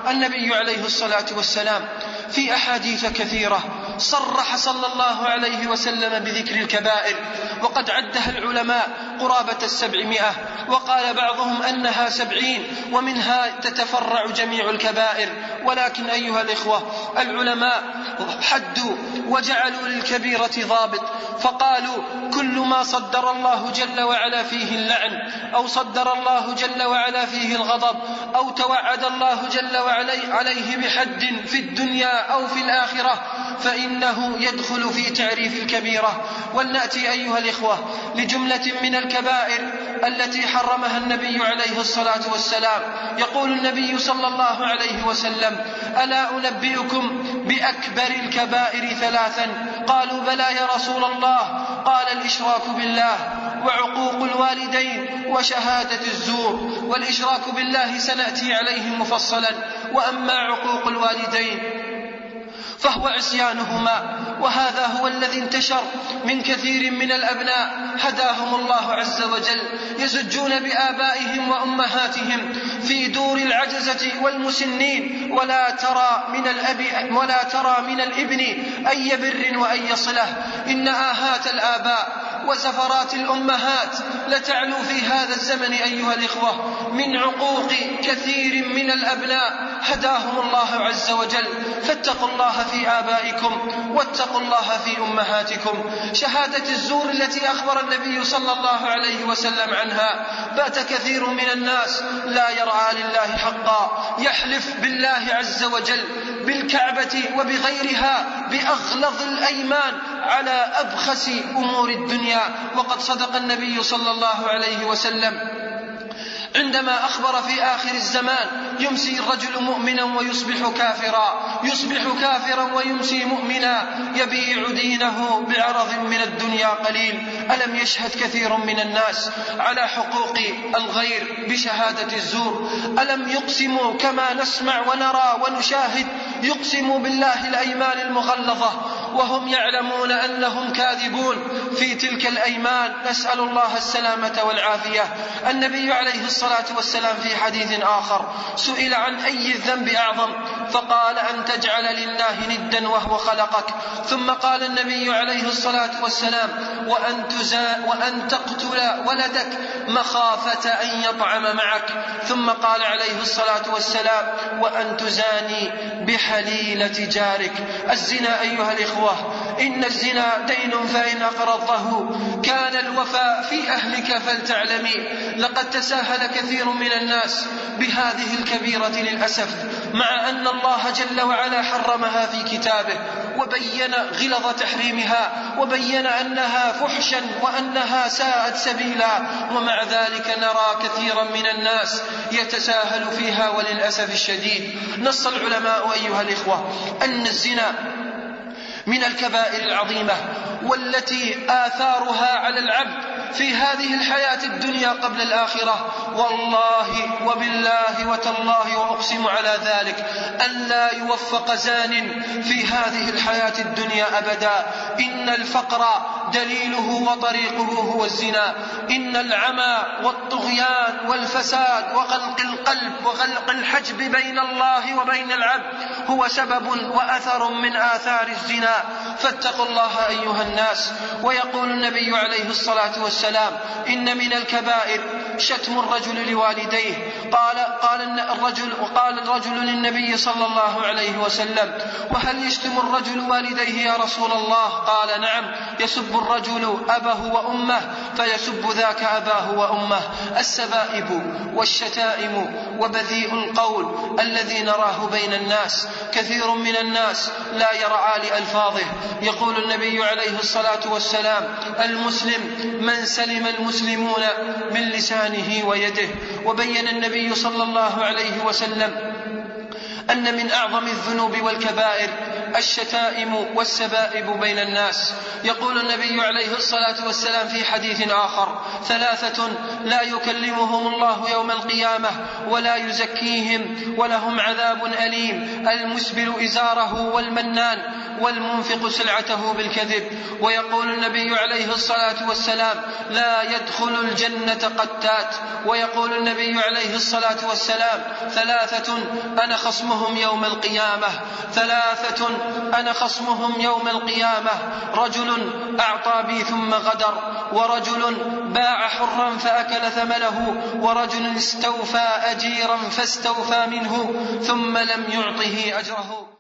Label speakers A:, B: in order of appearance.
A: النبي عليه الصلاة والسلام في أحاديث كثيرة صرح صلى الله عليه وسلم بذكر الكبائر، وقد عدها العلماء قرابة 700، وقال بعضهم أنها 70 ومنها تتفرع جميع الكبائر. ولكن أيها الإخوة، العلماء حدوا وجعلوا للكبيرة ضابط، فقالوا كل ما صدر الله جل وعلا فيه اللعن، أو صدر الله جل وعلا فيه الغضب، أو توعد الله جل وعلا عليه بحد في الدنيا أو في الآخرة، فإنه يدخل في تعريف الكبيرة. ولنأتي أيها الإخوة لجملة من الكبائر التي حرمها النبي عليه الصلاة والسلام. يقول النبي صلى الله عليه وسلم: ألا أنبئكم بأكبر الكبائر 3؟ قالوا: بلى يا رسول الله. قال: الإشراك بالله، وعقوق الوالدين، وشهادة الزور. والإشراك بالله سنأتي عليه مفصلا. وأما عقوق الوالدين فهو عصيانهما، وهذا هو الذي انتشر من كثير من الأبناء هداهم الله عز وجل، يزجون بآبائهم وأمهاتهم في دور العجزة والمسنين، ولا ترى من الابن أي بر وأي صلة. إن آهات الآباء وزفرات الأمهات لتعلو في هذا الزمن أيها الإخوة من عقوق كثير من الأبناء هداهم الله عز وجل. فاتقوا الله في آبائكم، واتقوا الله في أمهاتكم. شهادة الزور التي أخبر النبي صلى الله عليه وسلم عنها، بات كثير من الناس لا يرعى لله حقا، يحلف بالله عز وجل، بالكعبة وبغيرها، بأغلظ الأيمان على أبخس أمور الدنيا. وقد صدق النبي صلى الله عليه وسلم عندما أخبر في آخر الزمان: يمسي الرجل مؤمنا ويصبح كافرا، يصبح كافرا ويمسي مؤمنا، يبيع دينه بعرض من الدنيا قليل. ألم يشهد كثير من الناس على حقوق الغير بشهادة الزور؟ ألم يقسموا كما نسمع ونرى ونشاهد؟ يقسموا بالله الأيمان المغلظة وهم يعلمون أنهم كاذبون في تلك الأيمان. نسأل الله السلامة والعافية. النبي عليه الصلاة والسلام في حديث آخر سئل عن أي الذنب أعظم، فقال: أن تجعل لله ندا وهو خلقك. ثم قال النبي عليه الصلاة والسلام: وأن تقتل ولدك مخافة أن يطعم معك. ثم قال عليه الصلاة والسلام: وأن تزاني بحليلة جارك. الزنا أيها الإخوة، إن الزنا دين، فإن أقرضته كان الوفاء في أهلك فلتعلمي. لقد تساهل كثير من الناس بهذه الكبيرة للأسف، مع أن الله جل وعلا حرمها في كتابه وبين غلظ تحريمها، وبين أنها فحشا وأنها ساءت سبيلا، ومع ذلك نرى كثيرا من الناس يتساهل فيها وللأسف الشديد. نص العلماء أيها الإخوة أن الزنا من الكبائر العظيمة، والتي آثارها على العبد في هذه الحياة الدنيا قبل الآخرة. والله وبالله وتالله وأقسم على ذلك أن لا يوفق زان في هذه الحياة الدنيا أبدا. إن الفقر دليله وطريقه هو الزنا. إن العمى والطغيان والفساد وغلق القلب وغلق الحجب بين الله وبين العبد هو سبب وأثر من آثار الزنا. فاتقوا الله أيها الناس. ويقول النبي عليه الصلاة والسلام: إن من الكبائر شتم الرجل لوالديه. قال الرجل للنبي صلى الله عليه وسلم: وهل يشتم الرجل والديه يا رسول الله؟ قال: نعم، يسب الرجل أباه وأمه فيسب ذاك أباه وأمه. السبائب والشتائم وبذيء القول الذي نراه بين الناس، كثير من الناس لا يرعى لألفاظه. يقول النبي عليه الصلاة والسلام: المسلم من سلم المسلمون من لسانه ويده. وبين النبي صلى الله عليه وسلم أن من أعظم الذنوب والكبائر الشتائم والسبائب بين الناس. يقول النبي عليه الصلاة والسلام في حديث آخر: 3 لا يكلمهم الله يوم القيامة ولا يزكيهم ولهم عذاب أليم: المسبل إزاره والمنان والمنفق سلعته بالكذب. ويقول النبي عليه الصلاة والسلام: لا يدخل الجنة قتات. ويقول النبي عليه الصلاة والسلام: 3 أنا خصمهم يوم القيامة. 3 أنا خصمهم يوم القيامة: رجل أعطى بي ثم غدر، ورجل باع حرا فأكل ثمنه، ورجل استوفى أجيرا فاستوفى منه ثم لم يعطه أجره.